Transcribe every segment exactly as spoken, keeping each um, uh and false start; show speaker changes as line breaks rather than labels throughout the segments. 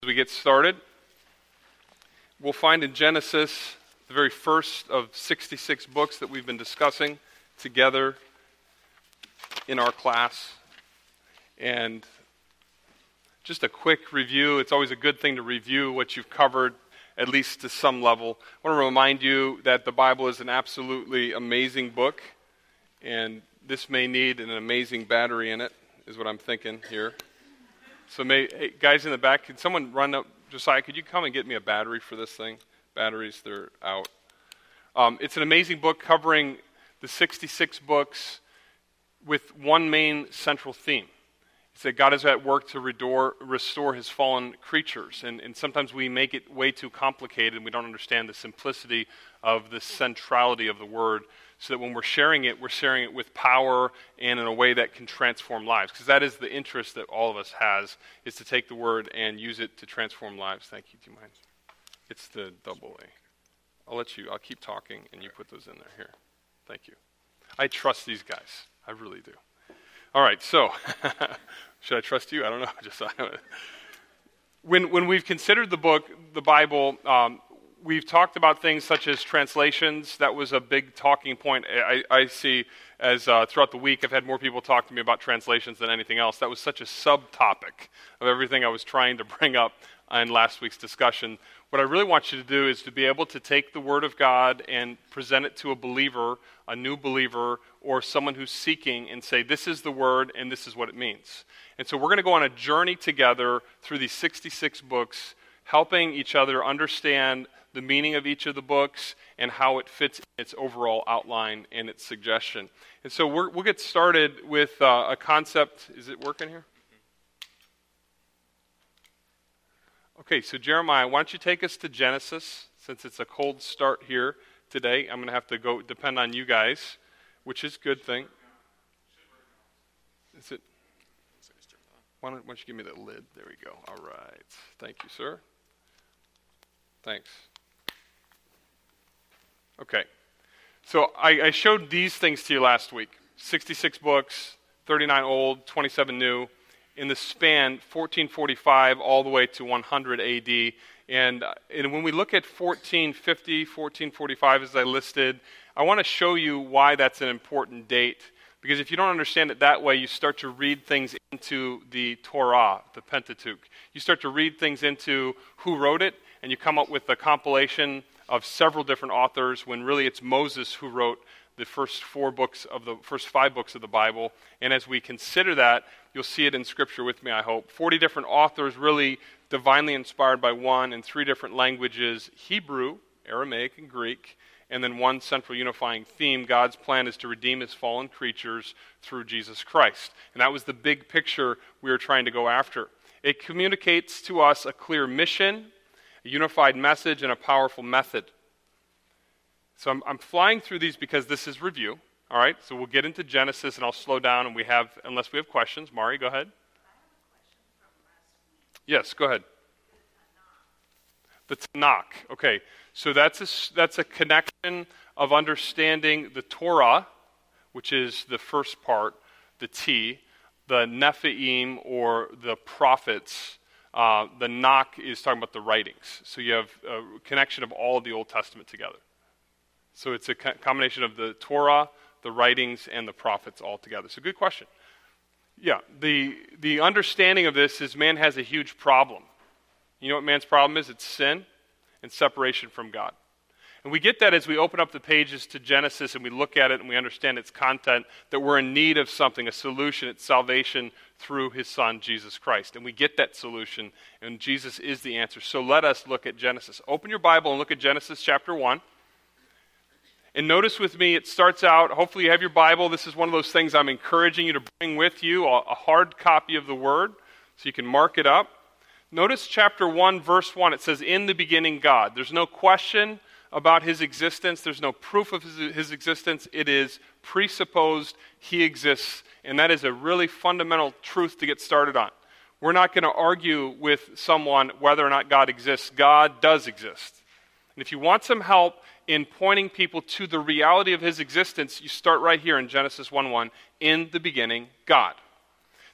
As we get started, we'll find in Genesis the very first of sixty-six books that we've been discussing together in our class. And just a quick review. It's always a good thing to review what you've covered, at least to some level. I want to remind you that the Bible is an absolutely amazing book, and this may need an amazing battery in it, is what I'm thinking here. So, may, hey, guys in the back, can someone run up? Josiah, could you come and get me a battery for this thing? Batteries, they're out. Um, it's an amazing book covering the sixty-six books with one main central theme. It's that God is at work to restore, restore his fallen creatures. And, and sometimes we make it way too complicated and we don't understand the simplicity of the centrality of the word, so that when we're sharing it, we're sharing it with power and in a way that can transform lives. Because that is the interest that all of us has, is to take the word and use it to transform lives. Thank you. Do you mind? It's the double A. I'll let you, I'll keep talking and you put those in there. Here. Thank you. I trust these guys. I really do. All right, so, should I trust you? I don't know. Just when when we've considered the book, the Bible, um, we've talked about things such as translations. That was a big talking point. I, I see as uh, throughout the week, I've had more people talk to me about translations than anything else. That was such a subtopic of everything I was trying to bring up in last week's discussion. What I really want you to do is to be able to take the Word of God and present it to a believer, a new believer, or someone who's seeking, and say, this is the Word and this is what it means. And so we're going to go on a journey together through these sixty-six books, helping each other understand the meaning of each of the books and how it fits in its overall outline and its suggestion. And so we're, we'll get started with uh, a concept. Is it working here? Okay, so Jeremiah, why don't you take us to Genesis, since it's a cold start here today. I'm going to have to go depend on you guys, which is a good thing. Is it? Why don't, why don't you give me the lid? There we go. All right. Thank you, sir. Thanks. Okay. So I, I showed these things to you last week. sixty-six books, thirty-nine old, twenty-seven new, in the span fourteen forty-five all the way to one hundred A D. And, and when we look at fourteen fifty, fourteen forty-five as I listed, I want to show you why that's an important date. Because if you don't understand it that way, you start to read things into the Torah, the Pentateuch. You start to read things into who wrote it, and you come up with a compilation of several different authors, when really it's Moses who wrote the first four books of the first five books of the Bible. And as we consider that, you'll see it in Scripture with me, I hope. forty different authors, really divinely inspired by one, in three different languages: Hebrew, Aramaic, and Greek. And then one central unifying theme: God's plan is to redeem his fallen creatures through Jesus Christ. And that was the big picture we were trying to go after. It communicates to us a clear mission, a unified message, and a powerful method. So I'm, I'm flying through these because this is review. All right, so we'll get into Genesis, and I'll slow down, and we have, unless we have questions. Mari, go ahead. Yes, go ahead. The Tanakh. Okay, so that's a, that's a connection of understanding the Torah, which is the first part, the T, the Nephiim, or the prophets. Uh, the Nach is talking about the writings. So you have a connection of all of the Old Testament together. So it's a co- combination of the Torah, the writings, and the prophets all together. So good question. Yeah, the the understanding of this is man has a huge problem. You know what man's problem is? It's sin and separation from God. And we get that as we open up the pages to Genesis and we look at it and we understand its content, that we're in need of something, a solution. It's salvation through his Son, Jesus Christ. And we get that solution, and Jesus is the answer. So let us look at Genesis. Open your Bible and look at Genesis chapter one. And notice with me, it starts out, hopefully you have your Bible. This is one of those things I'm encouraging you to bring with you, a, a hard copy of the Word, so you can mark it up. Notice chapter one, verse one. It says, in the beginning, God. There's no question about his existence. There's no proof of his, his existence. It is presupposed he exists. And that is a really fundamental truth to get started on. We're not going to argue with someone whether or not God exists. God does exist. And if you want some help in pointing people to the reality of his existence, you start right here in Genesis one one. In the beginning, God.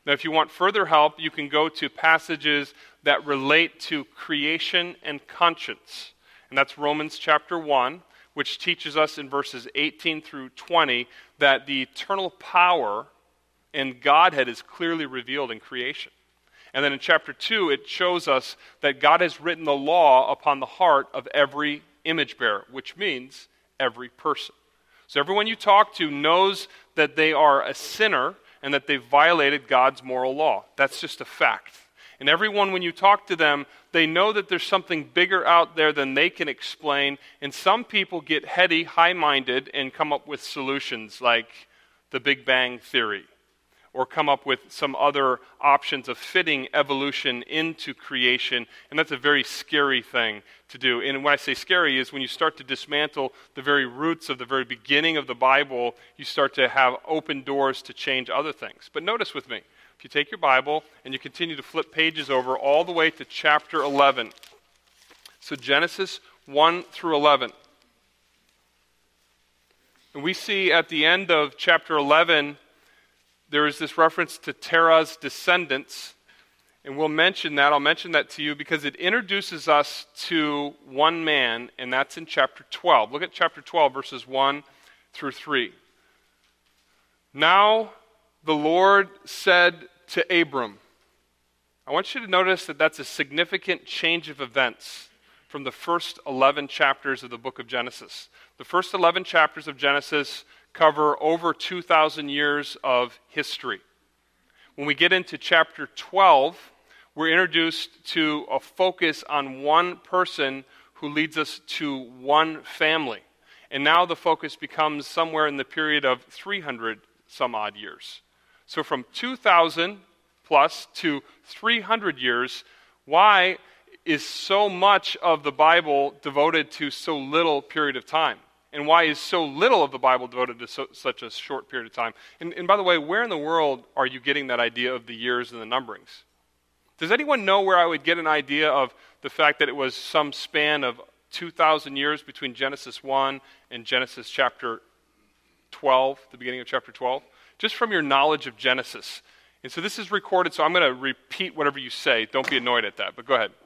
Now, if you want further help, you can go to passages that relate to creation and conscience. And that's Romans chapter one, which teaches us in verses eighteen through twenty that the eternal power and Godhead is clearly revealed in creation. And then in chapter two, it shows us that God has written the law upon the heart of every image bearer, which means every person. So everyone you talk to knows that they are a sinner and that they've violated God's moral law. That's just a fact. And everyone, when you talk to them, they know that there's something bigger out there than they can explain. And some people get heady, high-minded, and come up with solutions like the Big Bang Theory, or come up with some other options of fitting evolution into creation. And that's a very scary thing to do. And when I say scary is when you start to dismantle the very roots of the very beginning of the Bible, you start to have open doors to change other things. But notice with me, if you take your Bible and you continue to flip pages over all the way to chapter eleven. So Genesis one through eleven. And we see at the end of chapter eleven, there is this reference to Terah's descendants, and we'll mention that. I'll mention that to you because it introduces us to one man, and that's in chapter twelve. Look at chapter twelve, verses one through three. Now the Lord said to Abram, I want you to notice that that's a significant change of events from the first eleven chapters of the book of Genesis. The first eleven chapters of Genesis cover over two thousand years of history. When we get into chapter twelve, we're introduced to a focus on one person who leads us to one family. And now the focus becomes somewhere in the period of three hundred some odd years. So from two thousand plus to three hundred years, why is so much of the Bible devoted to so little period of time? And why is so little of the Bible devoted to so, such a short period of time? And, and by the way, where in the world are you getting that idea of the years and the numberings? Does anyone know where I would get an idea of the fact that it was some span of two thousand years between Genesis one and Genesis chapter twelve, the beginning of chapter twelve? Just from your knowledge of Genesis. And so this is recorded, so I'm going to repeat whatever you say. Don't be annoyed at that, but go ahead.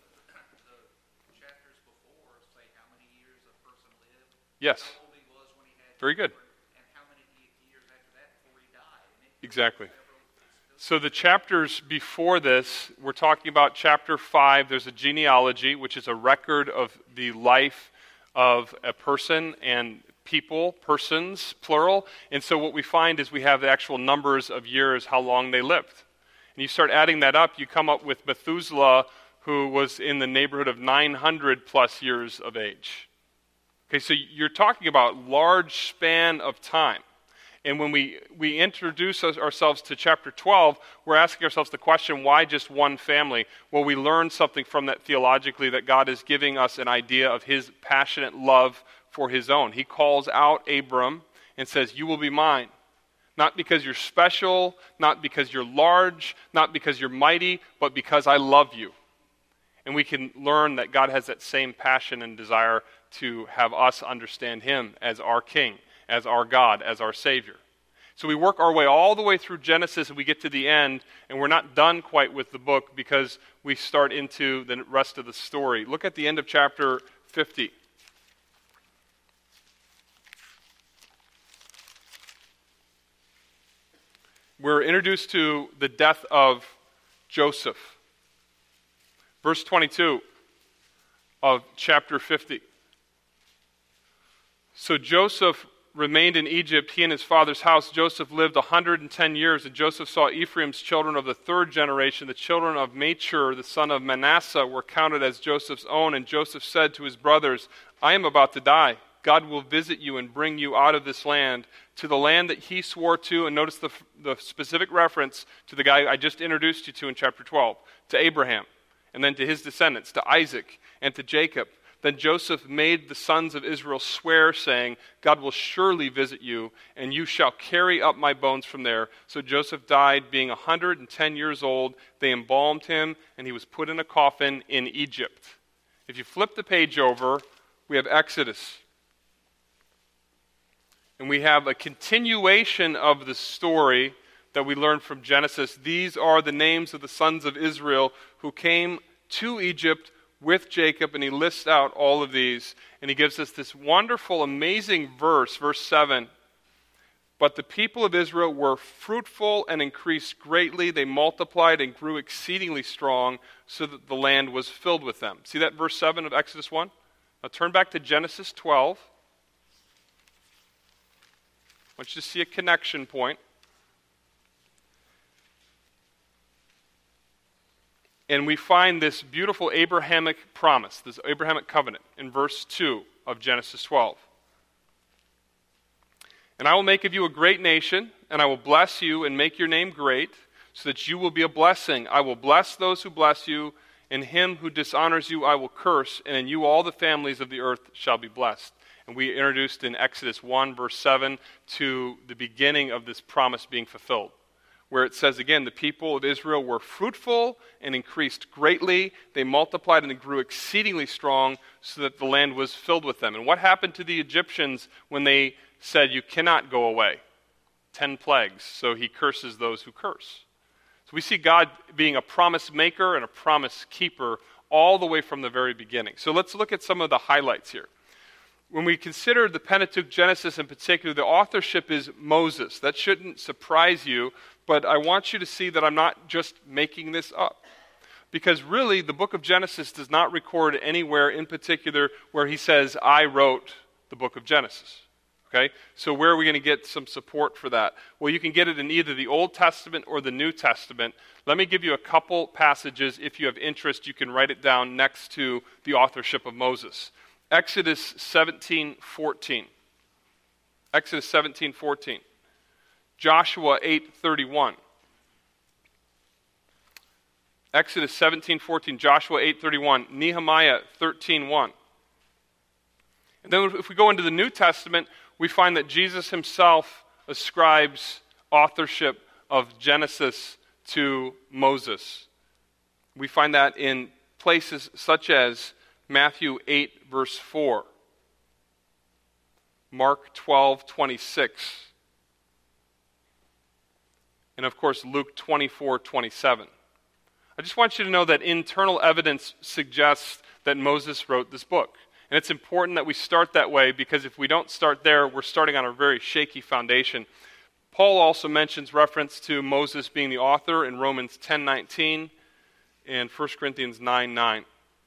The chapters before say how many years a person lived,
yes.
How old he was when he had
Very good.
And how many years after that before he died. And it,
Exactly. So the chapters before this, we're talking about chapter five. There's a genealogy, which is a record of the life of a person and people, persons, plural. And so what we find is we have the actual numbers of years, how long they lived. And you start adding that up, you come up with Methuselah, who was in the neighborhood of nine hundred plus years of age. Okay, so you're talking about large span of time. And when we, we introduce ourselves to chapter twelve, we're asking ourselves the question, why just one family? Well, we learn something from that theologically, that God is giving us an idea of his passionate love for his own. He calls out Abram and says, you will be mine. Not because you're special, not because you're large, not because you're mighty, but because I love you. And we can learn that God has that same passion and desire to have us understand him as our king, as our God, as our Savior. So we work our way all the way through Genesis and we get to the end, and we're not done quite with the book because we start into the rest of the story. Look at the end of chapter fifty. We're introduced to the death of Joseph. Verse twenty-two of chapter fifty. So Joseph remained in Egypt, he and his father's house. Joseph lived one hundred ten years, and Joseph saw Ephraim's children of the third generation. The children of Machir, the son of Manasseh, were counted as Joseph's own. And Joseph said to his brothers, I am about to die. God will visit you and bring you out of this land to the land that he swore to. And notice the, the specific reference to the guy I just introduced you to in chapter twelve, to Abraham, and then to his descendants, to Isaac and to Jacob. Then Joseph made the sons of Israel swear, saying, God will surely visit you, and you shall carry up my bones from there. So Joseph died, being one hundred ten years old. They embalmed him, and he was put in a coffin in Egypt. If you flip the page over, we have Exodus. And we have a continuation of the story that we learn from Genesis. These are the names of the sons of Israel who came to Egypt with Jacob, and he lists out all of these, and he gives us this wonderful, amazing verse, verse seven. But the people of Israel were fruitful and increased greatly. They multiplied and grew exceedingly strong, so that the land was filled with them. See that verse seven of Exodus one? Now turn back to Genesis twelve. I want you to see a connection point. And we find this beautiful Abrahamic promise, this Abrahamic covenant, in verse two of Genesis twelve. And I will make of you a great nation, and I will bless you and make your name great, so that you will be a blessing. I will bless those who bless you, and him who dishonors you I will curse, and in you all the families of the earth shall be blessed. And we introduced in Exodus one, verse seven, to the beginning of this promise being fulfilled, where it says again, the people of Israel were fruitful and increased greatly. They multiplied and grew exceedingly strong, so that the land was filled with them. And what happened to the Egyptians when they said, you cannot go away? Ten plagues. So he curses those who curse. So we see God being a promise maker and a promise keeper all the way from the very beginning. So let's look at some of the highlights here. When we consider the Pentateuch, Genesis in particular, the authorship is Moses. That shouldn't surprise you, but I want you to see that I'm not just making this up. Because really, the book of Genesis does not record anywhere in particular where he says, I wrote the book of Genesis. Okay? So where are we going to get some support for that? Well, you can get it in either the Old Testament or the New Testament. Let me give you a couple passages. If you have interest, you can write it down next to the authorship of Moses. Exodus seventeen fourteen. Exodus seventeen fourteen. Joshua eight thirty-one. Exodus seventeen fourteen. Joshua eight thirty-one. Nehemiah thirteen one. And then if we go into the New Testament, we find that Jesus himself ascribes authorship of Genesis to Moses. We find that in places such as Matthew eight, verse four, Mark twelve, twenty-six, and of course Luke twenty-four, twenty-seven. I just want you to know that internal evidence suggests that Moses wrote this book. And it's important that we start that way, because if we don't start there, we're starting on a very shaky foundation. Paul also mentions reference to Moses being the author in Romans ten nineteen and First Corinthians nine nine.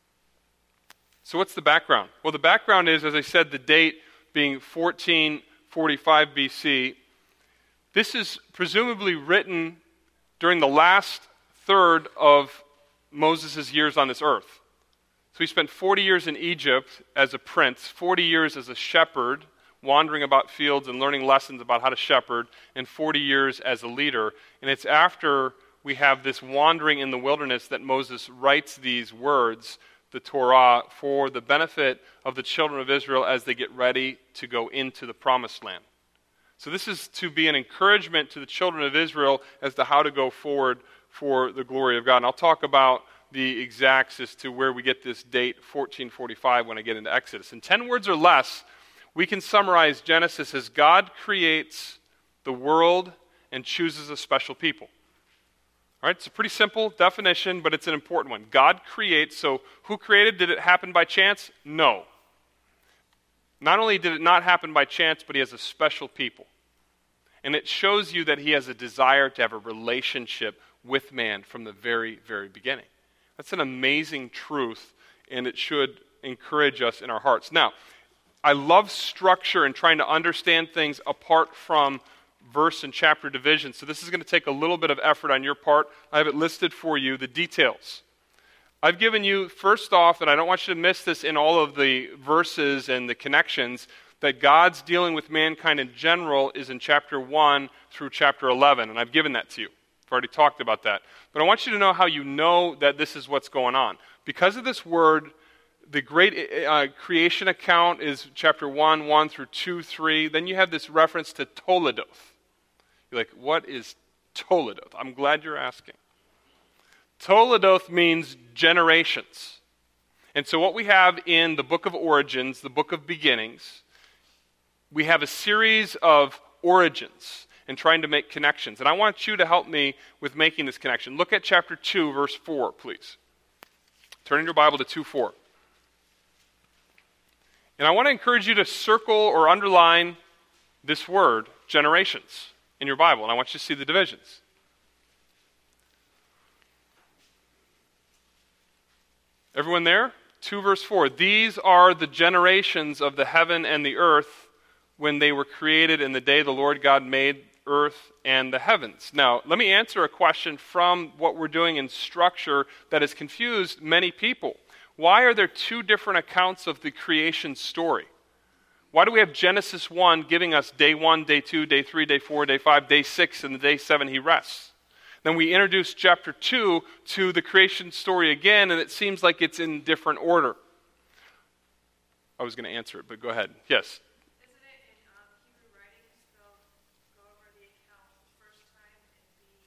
So what's the background? Well, the background is, as I said, the date being fourteen forty-five B C. This is presumably written during the last third of Moses' years on this earth. So he spent forty years in Egypt as a prince, forty years as a shepherd, wandering about fields and learning lessons about how to shepherd, and forty years as a leader. And it's after we have this wandering in the wilderness that Moses writes these words, the Torah, for the benefit of the children of Israel as they get ready to go into the promised land. So this is to be an encouragement to the children of Israel as to how to go forward for the glory of God. And I'll talk about the exacts as to where we get this date, fourteen forty-five, when I get into Exodus. In ten words or less, we can summarize Genesis as God creates the world and chooses a special people. All right, it's a pretty simple definition, but it's an important one. God creates, so who created? Did it happen by chance? No. Not only did it not happen by chance, but he has a special people. And it shows you that he has a desire to have a relationship with man from the very, very beginning. That's an amazing truth, and it should encourage us in our hearts. Now, I love structure and trying to understand things apart from verse and chapter division, so this is going to take a little bit of effort on your part. I have it listed for you, the details. I've given you, first off, and I don't want you to miss this in all of the verses and the connections, that God's dealing with mankind in general is in chapter one through chapter eleven, and I've given that to you. I've already talked about that. But I want you to know how you know that this is what's going on. Because of this word, the great uh, creation account is chapter one, one through two, three. Then you have this reference to Toledoth. You're like, what is Toledoth? I'm glad you're asking. Toledoth means generations. And so what we have in the book of Origins, the book of beginnings, we have a series of origins. and trying to make connections. And I want you to help me with making this connection. Look at chapter two, verse four, please. Turn in your Bible to two four. And I want to encourage you to circle or underline this word, generations, in your Bible. And I want you to see the divisions. Everyone there? two verse four. These are the generations of the heaven and the earth when they were created in the day the Lord God made earth and the heavens. Now, let me answer a question from what we're doing in structure that has confused many people. Why are there two different accounts of the creation story? Why do we have Genesis one giving us day one, day two, day three, day four, day five, day six, and the day seven he rests? Then we introduce chapter two to the creation story again, and it seems like it's in different order. I was going to answer it, but go ahead. Yes?
Isn't it in um, Hebrew writings, they'll go over the account the first time and be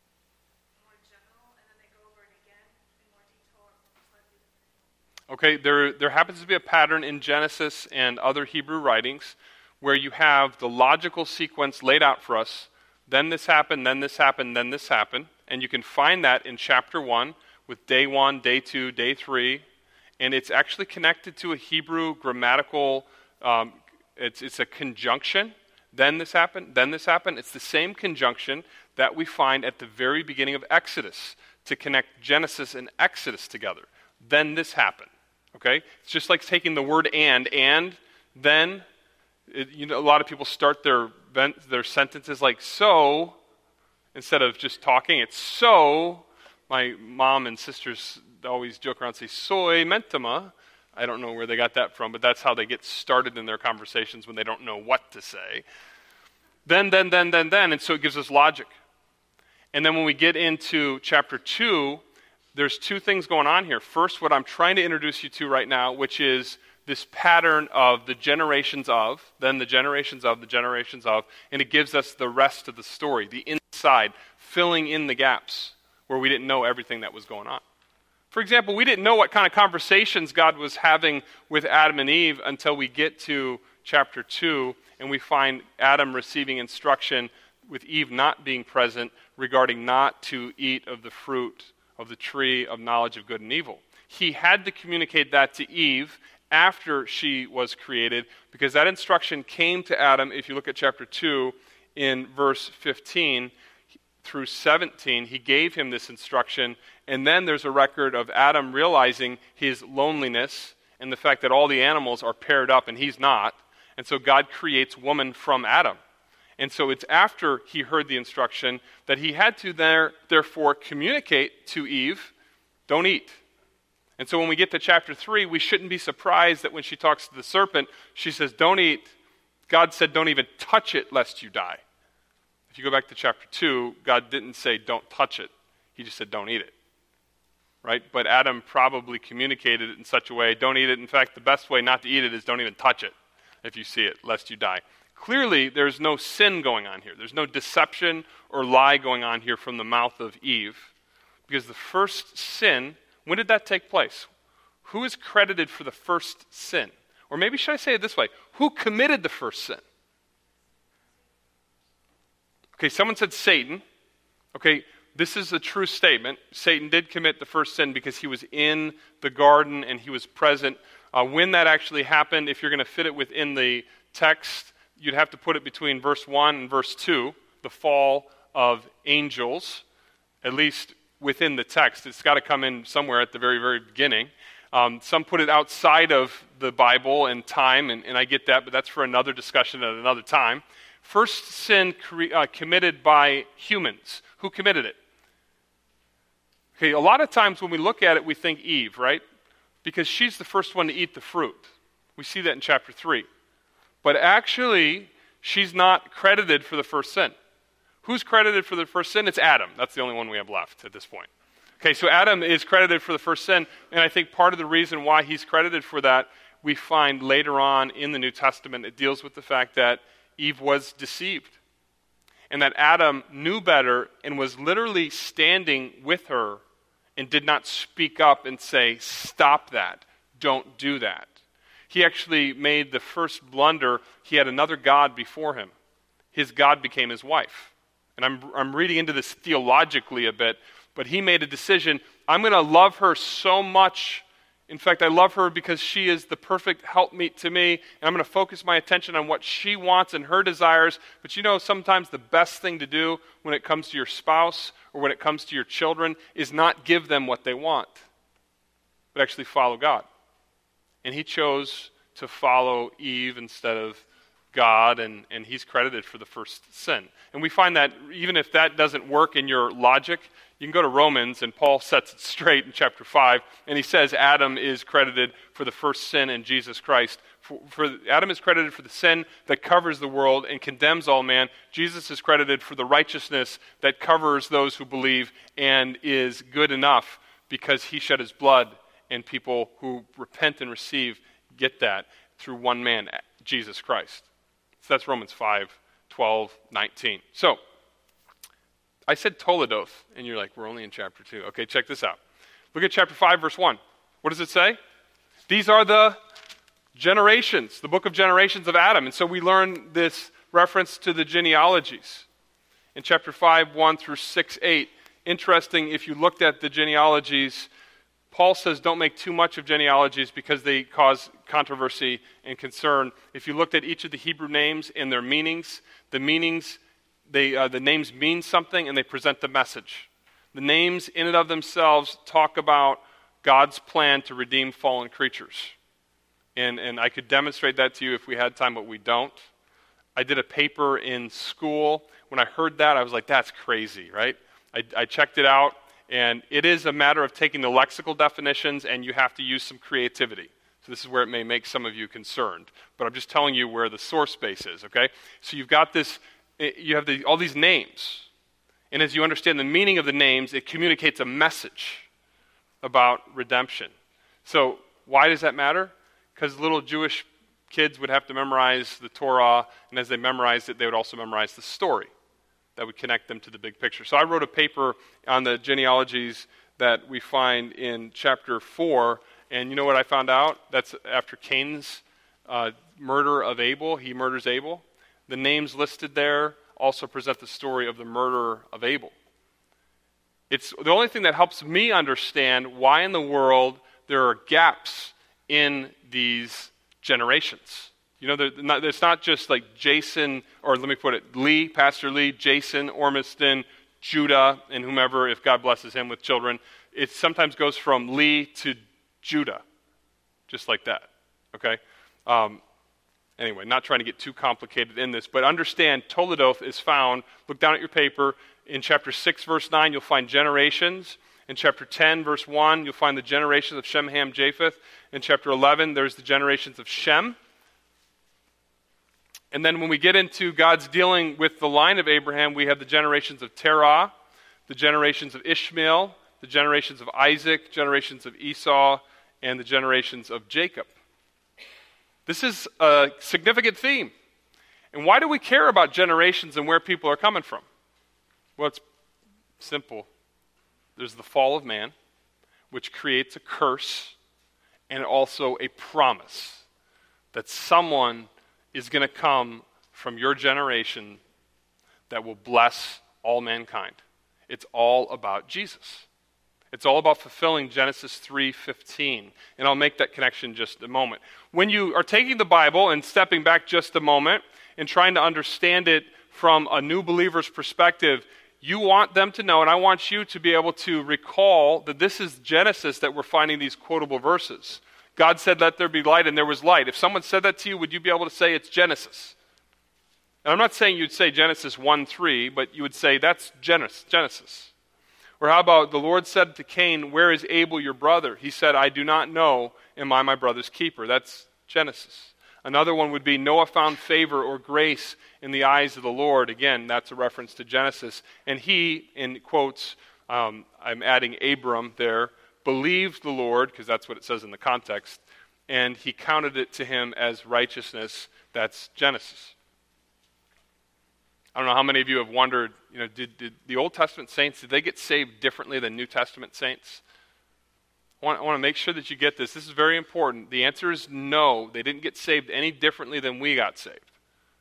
more general, and then they go over it again in more detail or slightly different?
Okay, there, there happens to be a pattern in Genesis and other Hebrew writings where you have the logical sequence laid out for us. Then this happened, then this happened, then this happened. And you can find that in chapter one with day one, day two, day three. And it's actually connected to a Hebrew grammatical, um, it's, it's a conjunction. Then this happened, then this happened. It's the same conjunction that we find at the very beginning of Exodus to connect Genesis and Exodus together. Then this happened. Okay? It's just like taking the word and, and, then. It, you know, a lot of people start their their sentences like so, instead of just talking. It's so. My mom and sisters always joke around and say, soy mentama. I don't know where they got that from, but that's how they get started in their conversations when they don't know what to say. Then, then, then, then, then, and so it gives us logic. And then when we get into chapter two, there's two things going on here. First, what I'm trying to introduce you to right now, which is this pattern of the generations of, then the generations of, the generations of, and it gives us the rest of the story, the inside, filling in the gaps where we didn't know everything that was going on. For example, we didn't know what kind of conversations God was having with Adam and Eve until we get to chapter two, and we find Adam receiving instruction with Eve not being present regarding not to eat of the fruit of the tree of knowledge of good and evil. He had to communicate that to Eve after she was created, because that instruction came to Adam. If you look at chapter two, in verse fifteen through seventeen, he gave him this instruction, and then there's a record of Adam realizing his loneliness and the fact that all the animals are paired up and he's not, and so God creates woman from Adam. And so it's after he heard the instruction that he had to there, therefore communicate to Eve, don't eat. And so when we get to chapter three, we shouldn't be surprised that when she talks to the serpent, she says, don't eat. God said, don't even touch it lest you die. If you go back to chapter two, God didn't say, don't touch it. He just said, don't eat it. Right? But Adam probably communicated it in such a way, don't eat it. In fact, the best way not to eat it is don't even touch it if you see it, lest you die. Clearly, there's no sin going on here. There's no deception or lie going on here from the mouth of Eve. Because the first sin, when did that take place? Who is credited for the first sin? Or maybe should I say it this way? Who committed the first sin? Okay, someone said Satan. Okay, this is a true statement. Satan did commit the first sin because he was in the garden and he was present. Uh, when that actually happened, if you're going to fit it within the text, you'd have to put it between verse one and verse two, the fall of angels, at least within the text. It's got to come in somewhere at the very, very beginning. Um, some put it outside of the Bible and time, and, and I get that, but that's for another discussion at another time. First sin cre- uh, committed by humans. Who committed it? Okay, a lot of times when we look at it, we think Eve, right? Because she's the first one to eat the fruit. We see that in chapter three. But actually, she's not credited for the first sin. Who's credited for the first sin? It's Adam. That's the only one we have left at this point. Okay, so Adam is credited for the first sin, and I think part of the reason why he's credited for that, we find later on in the New Testament, it deals with the fact that Eve was deceived, and that Adam knew better and was literally standing with her and did not speak up and say, stop that, don't do that. He actually made the first blunder. He had another god before him. his God became his wife. And I'm, I'm reading into this theologically a bit, but he made a decision, I'm going to love her so much. In fact, I love her because she is the perfect helpmeet to me, and I'm going to focus my attention on what she wants and her desires. But you know, sometimes the best thing to do when it comes to your spouse or when it comes to your children is not give them what they want, but actually follow God. And he chose to follow Eve instead of God, and, and he's credited for the first sin. And we find that even if that doesn't work in your logic, you can go to Romans, and Paul sets it straight in chapter five, and he says Adam is credited for the first sin in Jesus Christ. For, for Adam is credited for the sin that covers the world and condemns all man. Jesus is credited for the righteousness that covers those who believe and is good enough because he shed his blood, and people who repent and receive get that through one man, Jesus Christ. So that's Romans five, twelve, nineteen. So, I said Toledoth, and you're like, we're only in chapter two. Okay, check this out. Look at chapter five, verse one. What does it say? These are the generations, the book of generations of Adam. And so we learn this reference to the genealogies. In chapter five, one through six, eight. Interesting, if you looked at the genealogies, Paul says don't make too much of genealogies because they cause controversy and concern. If you looked at each of the Hebrew names and their meanings, the meanings, they, uh, the names mean something and they present the message. The names in and of themselves talk about God's plan to redeem fallen creatures. And, and I could demonstrate that to you if we had time, but we don't. I did a paper in school. When I heard that, I was like, that's crazy, right? I, I checked it out. And it is a matter of taking the lexical definitions, and you have to use some creativity. So this is where it may make some of you concerned. But I'm just telling you where the source base is, okay? So you've got this, you have the, all these names. And as you understand the meaning of the names, it communicates a message about redemption. So why does that matter? Because little Jewish kids would have to memorize the Torah, and as they memorized it, they would also memorize the story that would connect them to the big picture. So I wrote a paper on the genealogies that we find in chapter four, and you know what I found out? That's after Cain's uh, murder of Abel. He murders Abel. The names listed there also present the story of the murder of Abel. It's the only thing that helps me understand why in the world there are gaps in these generations. You know, not, it's not just like Jason, or let me put it, Lee, Pastor Lee, Jason, Ormiston, Judah, and whomever, if God blesses him with children. It sometimes goes from Lee to Judah, just like that, okay? Um, anyway, not trying to get too complicated in this, but understand Toledoth is found, look down at your paper, in chapter six, verse nine, you'll find generations. In chapter ten, verse one, you'll find the generations of Shem, Ham, Japheth. In chapter eleven, there's the generations of Shem. And then when we get into God's dealing with the line of Abraham, we have the generations of Terah, the generations of Ishmael, the generations of Isaac, generations of Esau, and the generations of Jacob. This is a significant theme. And why do we care about generations and where people are coming from? Well, it's simple. There's the fall of man, which creates a curse and also a promise that someone is going to come from your generation that will bless all mankind. It's all about Jesus. It's all about fulfilling Genesis three fifteen. And I'll make that connection in just a moment. When you are taking the Bible and stepping back just a moment and trying to understand it from a new believer's perspective, you want them to know, and I want you to be able to recall that this is Genesis that we're finding these quotable verses. God said, let there be light, and there was light. If someone said that to you, would you be able to say it's Genesis? And I'm not saying you'd say Genesis one three, but you would say that's Genesis. Or how about the Lord said to Cain, where is Abel your brother? He said, I do not know, am I my brother's keeper? That's Genesis. Another one would be Noah found favor or grace in the eyes of the Lord. Again, that's a reference to Genesis. And he, in quotes, um, I'm adding Abram there, believed the Lord, because that's what it says in the context, and he counted it to him as righteousness. That's Genesis. I don't know how many of you have wondered, you know, did, did the Old Testament saints, did they get saved differently than New Testament saints? I want, I want to make sure that you get this. This is very important. The answer is no. They didn't get saved any differently than we got saved.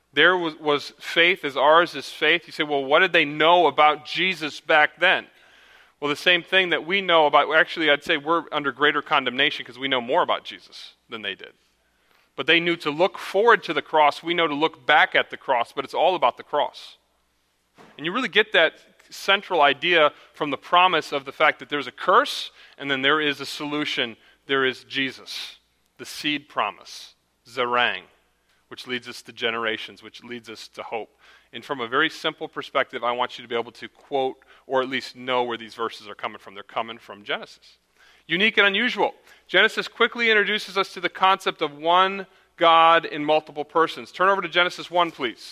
There was, was faith as ours is faith. You say, well, what did they know about Jesus back then? Well, the same thing that we know about, actually, I'd say we're under greater condemnation because we know more about Jesus than they did. But they knew to look forward to the cross. We know to look back at the cross, but it's all about the cross. And you really get that central idea from the promise of the fact that there's a curse and then there is a solution. There is Jesus, the seed promise, Zerang, which leads us to generations, which leads us to hope. And from a very simple perspective, I want you to be able to quote or at least know where these verses are coming from. They're coming from Genesis. Unique and unusual. Genesis quickly introduces us to the concept of one God in multiple persons. Turn over to Genesis one, please.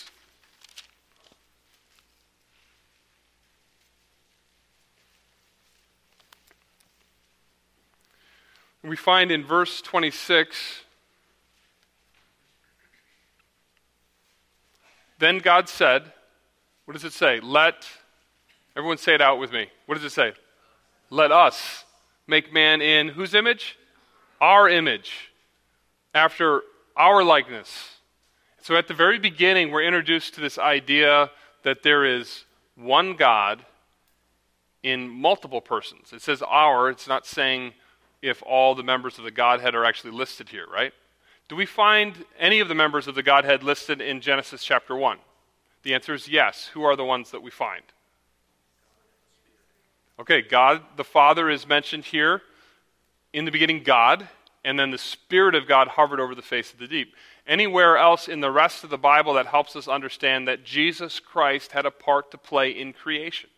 We find in verse twenty-six, then God said, what does it say? Let, everyone say it out with me. What does it say? Let us make man in whose image? Our image, after our likeness. So at the very beginning, we're introduced to this idea that there is one God in multiple persons. It says our, it's not saying if all the members of the Godhead are actually listed here, right? Do we find any of the members of the Godhead listed in Genesis chapter one? The answer is yes. Who are the ones that we find? Okay, God the Father is mentioned here. In the beginning, God, and then the Spirit of God hovered over the face of the deep. Anywhere else in the rest of the Bible that helps us understand that Jesus Christ had a part to play in creation?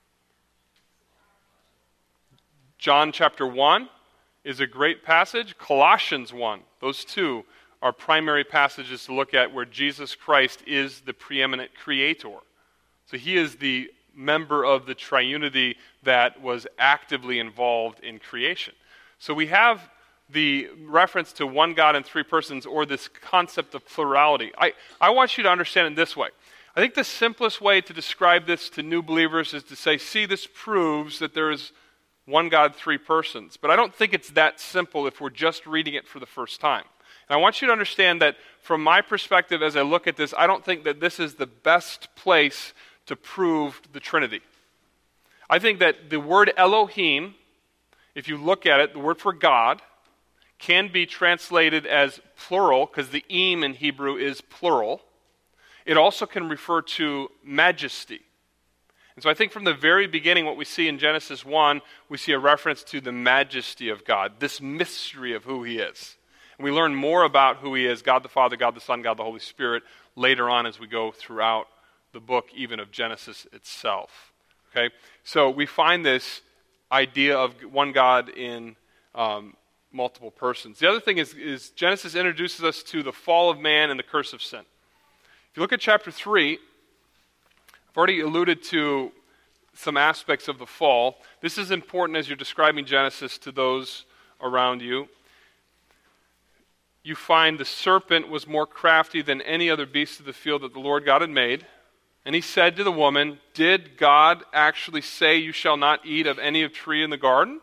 John chapter one is a great passage. Colossians one, those two are primary passages to look at where Jesus Christ is the preeminent creator. So he is the member of the triunity that was actively involved in creation. So we have the reference to one God in three persons, or this concept of plurality. I, I want you to understand it this way. I think the simplest way to describe this to new believers is to say, see, this proves that there is one God, three persons. But I don't think it's that simple if we're just reading it for the first time. And I want you to understand that from my perspective as I look at this, I don't think that this is the best place to prove the Trinity. I think that the word Elohim, if you look at it, the word for God, can be translated as plural, because the im in Hebrew is plural. It also can refer to majesty. And so I think from the very beginning, what we see in Genesis one, we see a reference to the majesty of God, this mystery of who he is. And we learn more about who he is, God the Father, God the Son, God the Holy Spirit, later on as we go throughout the book even of Genesis itself. Okay? So we find this idea of one God in um, multiple persons. The other thing is, is Genesis introduces us to the fall of man and the curse of sin. If you look at chapter three, I've already alluded to some aspects of the fall. This is important as you're describing Genesis to those around you. You find the serpent was more crafty than any other beast of the field that the Lord God had made. And he said to the woman, did God actually say you shall not eat of any of tree in the garden?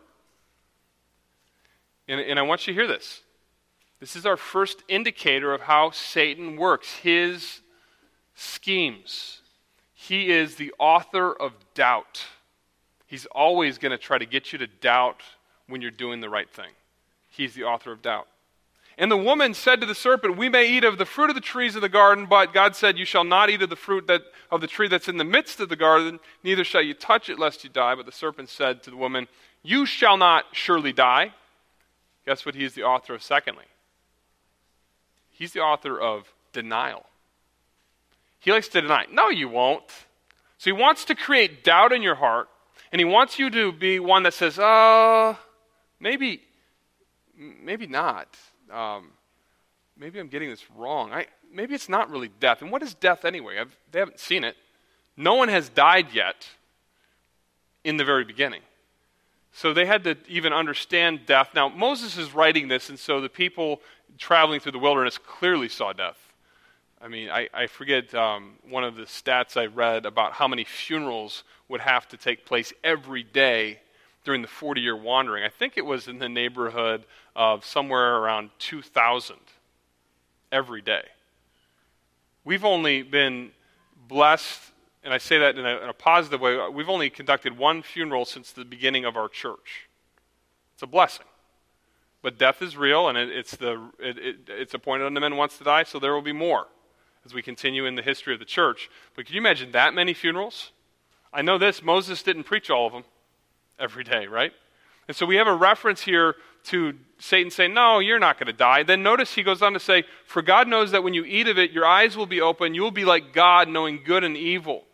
And, and I want you to hear this. This is our first indicator of how Satan works, his schemes. He is the author of doubt. He's always going to try to get you to doubt when you're doing the right thing. He's the author of doubt. And the woman said to the serpent, we may eat of the fruit of the trees of the garden, but God said, you shall not eat of the fruit that, of the tree that's in the midst of the garden, neither shall you touch it lest you die. But the serpent said to the woman, you shall not surely die. Guess what he's the author of secondly? He's the author of denial. He likes to deny. No, you won't. So he wants to create doubt in your heart, and he wants you to be one that says, uh, maybe, maybe not. Um, maybe I'm getting this wrong. I, maybe it's not really death. And what is death anyway? I've, they haven't seen it. No one has died yet in the very beginning. So they had to even understand death. Now, Moses is writing this, and so the people traveling through the wilderness clearly saw death. I mean, I, I forget um, one of the stats I read about how many funerals would have to take place every day during the forty-year wandering. I think it was in the neighborhood of somewhere around two thousand every day. We've only been blessed, and I say that in a, in a positive way, we've only conducted one funeral since the beginning of our church. It's a blessing. But death is real, and it, it's, the, it, it, it's appointed unto men once to die, so there will be more as we continue in the history of the church. But can you imagine that many funerals? I know this, Moses didn't preach all of them every day, right? And so we have a reference here to Satan saying, no, you're not going to die. Then notice he goes on to say, for God knows that when you eat of it, your eyes will be open, you will be like God, knowing good and evil.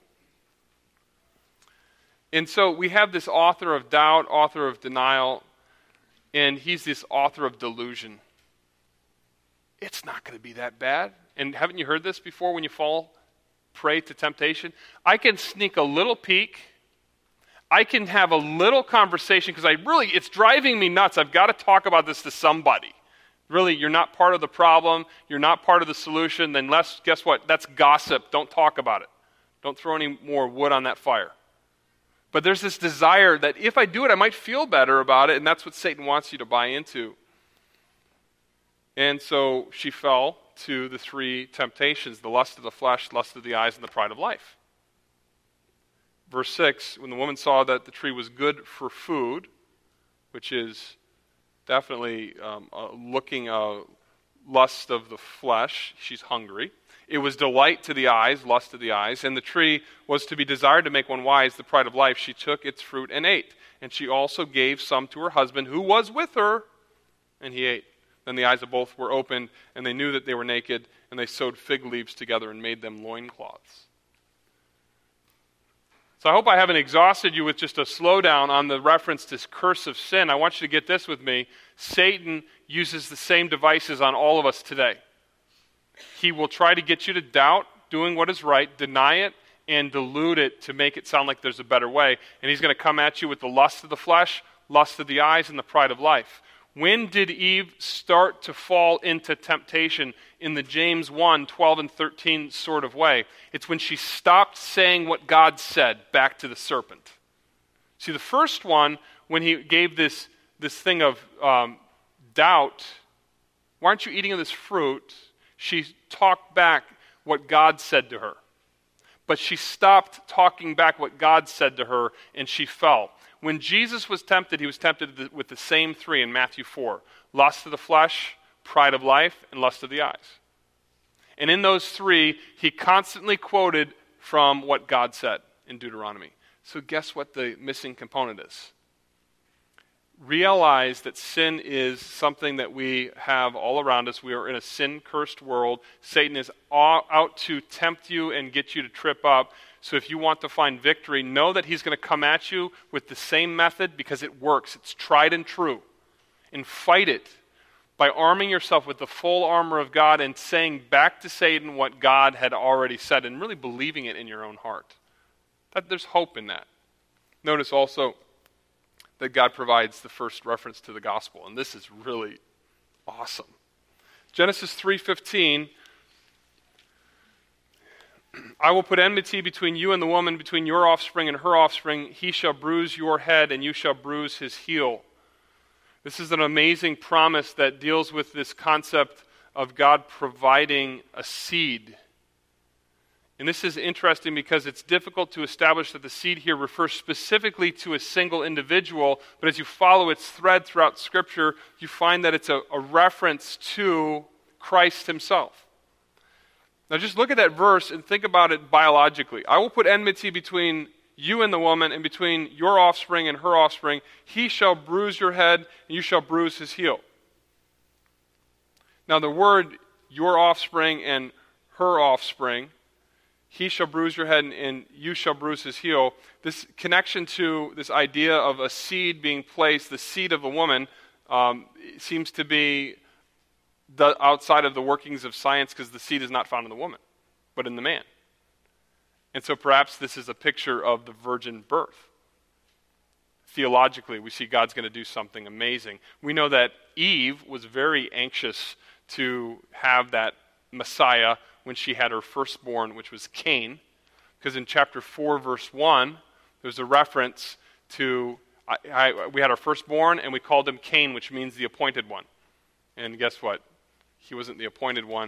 And so we have this author of doubt, author of denial, and he's this author of delusion. It's not going to be that bad. And haven't you heard this before when you fall prey to temptation? I can sneak a little peek. I can have a little conversation because I really, it's driving me nuts. I've got to talk about this to somebody. Really, you're not part of the problem. You're not part of the solution. Then let's, guess what? That's gossip. Don't talk about it. Don't throw any more wood on that fire. But there's this desire that if I do it, I might feel better about it, and that's what Satan wants you to buy into. And so she fell to the three temptations, the lust of the flesh, lust of the eyes, and the pride of life. Verse six, when the woman saw that the tree was good for food, which is definitely um, uh, looking uh, lust of the flesh, she's hungry. It was delight to the eyes, lust of the eyes, and the tree was to be desired to make one wise, the pride of life. She took its fruit and ate. And she also gave some to her husband who was with her, and he ate. Then the eyes of both were opened, and they knew that they were naked, and they sewed fig leaves together and made them loincloths. So I hope I haven't exhausted you with just a slowdown on the reference to curse of sin. I want you to get this with me. Satan uses the same devices on all of us today. He will try to get you to doubt doing what is right, deny it, and dilute it to make it sound like there's a better way. And he's going to come at you with the lust of the flesh, lust of the eyes, and the pride of life. When did Eve start to fall into temptation in the James one, twelve and thirteen sort of way? It's when she stopped saying what God said back to the serpent. See, the first one, when he gave this, this thing of um, doubt, why aren't you eating of this fruit? She talked back what God said to her. But she stopped talking back what God said to her, and she fell. When Jesus was tempted, he was tempted with the same three in Matthew four. Lust of the flesh, pride of life, and lust of the eyes. And in those three, he constantly quoted from what God said in Deuteronomy. So guess what the missing component is? Realize that sin is something that we have all around us. We are in a sin-cursed world. Satan is out to tempt you and get you to trip up. So if you want to find victory, know that he's going to come at you with the same method because it works. It's tried and true. And fight it by arming yourself with the full armor of God and saying back to Satan what God had already said and really believing it in your own heart. That there's hope in that. Notice also that God provides the first reference to the gospel, and this is really awesome. Genesis three fifteen, I will put enmity between you and the woman, between your offspring and her offspring. He shall bruise your head, and you shall bruise his heel. This is an amazing promise that deals with this concept of God providing a seed. And this is interesting because it's difficult to establish that the seed here refers specifically to a single individual, but as you follow its thread throughout Scripture, you find that it's a, a reference to Christ himself. Now just look at that verse and think about it biologically. I will put enmity between you and the woman, and between your offspring and her offspring. He shall bruise your head, and you shall bruise his heel. Now the word your offspring and her offspring, he shall bruise your head, and you shall bruise his heel. This connection to this idea of a seed being placed, the seed of a woman, um, seems to be the, outside of the workings of science because the seed is not found in the woman, but in the man. And so perhaps this is a picture of the virgin birth. Theologically, we see God's going to do something amazing. We know that Eve was very anxious to have that Messiah when she had her firstborn, which was Cain. Because in chapter four, verse one, there's a reference to, I, I, we had our firstborn, and we called him Cain, which means the appointed one. And guess what? He wasn't the appointed one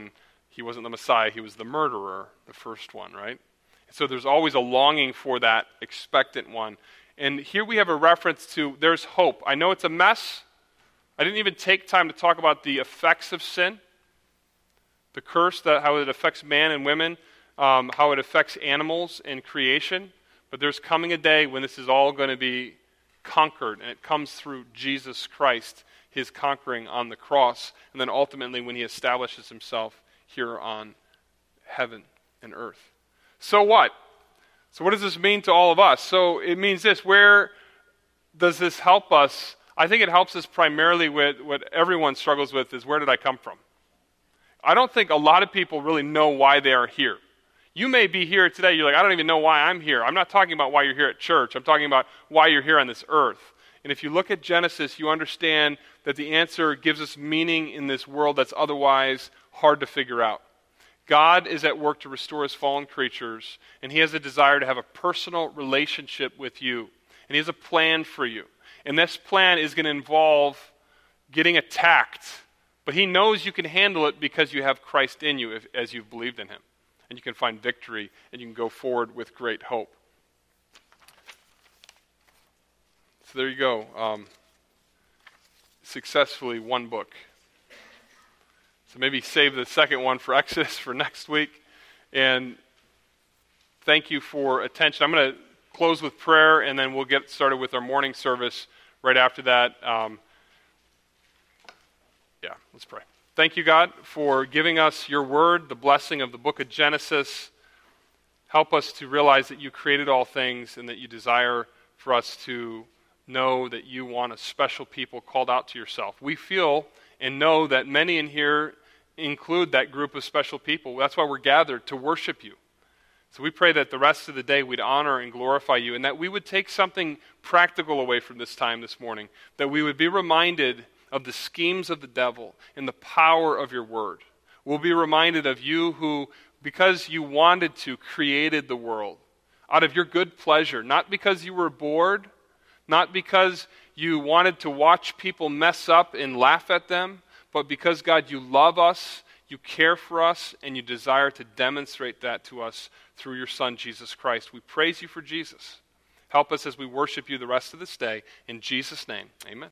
He wasn't the Messiah, he was the murderer, the first one, right? So there's always a longing for that expectant one. And here we have a reference to there's hope. I know it's a mess. I didn't even take time to talk about the effects of sin, the curse, that how it affects man and women, um, how it affects animals and creation. But there's coming a day when this is all going to be conquered, and it comes through Jesus Christ, his conquering on the cross, and then ultimately when he establishes himself here on heaven and earth. So what? So what does this mean to all of us? So it means this. Where does this help us? I think it helps us primarily with what everyone struggles with is, where did I come from? I don't think a lot of people really know why they are here. You may be here today, you're like, I don't even know why I'm here. I'm not talking about why you're here at church. I'm talking about why you're here on this earth. And if you look at Genesis, you understand that the answer gives us meaning in this world that's otherwise hard to figure out. God is at work to restore his fallen creatures, and he has a desire to have a personal relationship with you. And he has a plan for you. And this plan is going to involve getting attacked. But he knows you can handle it because you have Christ in you if, as you've believed in him. And you can find victory, and you can go forward with great hope. So there you go. Um, successfully one book. So maybe save the second one for Exodus for next week. And thank you for attention. I'm going to close with prayer, and then we'll get started with our morning service right after that. Um, yeah, let's pray. Thank you, God, for giving us your word, the blessing of the book of Genesis. Help us to realize that you created all things and that you desire for us to know that you want a special people called out to yourself. We feel and know that many in here include that group of special people. That's why we're gathered, to worship you. So we pray that the rest of the day we'd honor and glorify you, and that we would take something practical away from this time this morning, that we would be reminded of the schemes of the devil and the power of your word. We'll be reminded of you who, because you wanted to, created the world out of your good pleasure, not because you were bored, not because you wanted to watch people mess up and laugh at them, but because, God, you love us, you care for us, and you desire to demonstrate that to us through your Son, Jesus Christ. We praise you for Jesus. Help us as we worship you the rest of this day. In Jesus' name, amen.